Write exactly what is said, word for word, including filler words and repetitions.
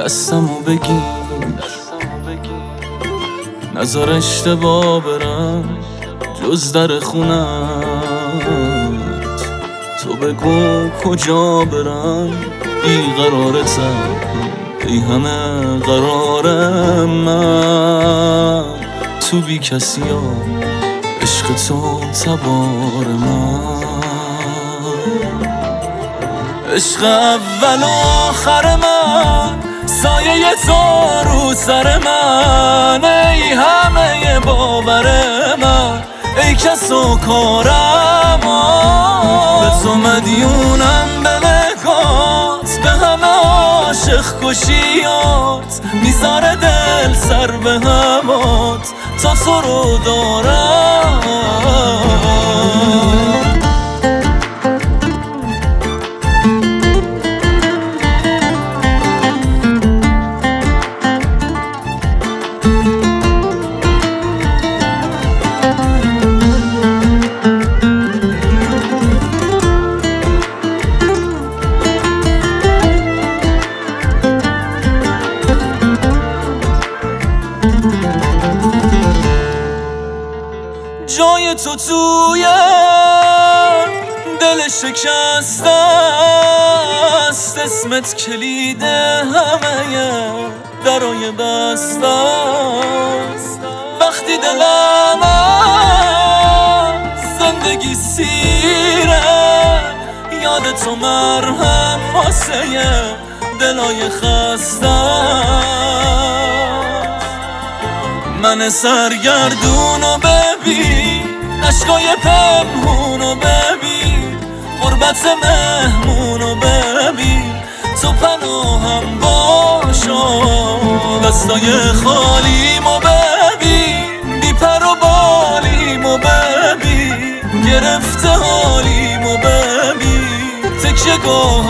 دستمو بگیر، نذار اشتباه برم جز در خونت. تو بگو کجا برم بیقرارتم، ای همه قرارم من تو بی کسی ها، عشق تو تبار من. عشق اول و آخر من، سایه تو رو سر من، ای همه باور من، ای کس و کارم. به تو مدیونم به نگات، به همه عاشق کشیات، میذاره دل سر به همات تا تو رو دارم. جای تو توی دل شکسته است، اسمت کلید همه درای بسته است. وقتی دلم از زندگی سیره، یاد تو مرهم واسه دلای خسته است. من سرگردونو ببین، عشقای پنهونو ببین، غربت مهمونو ببین، تو پناهم باشو. دستای خالیمو ببین، بی پر و بالیمو ببین، گرفته حالیمو ببین، تکیه گاه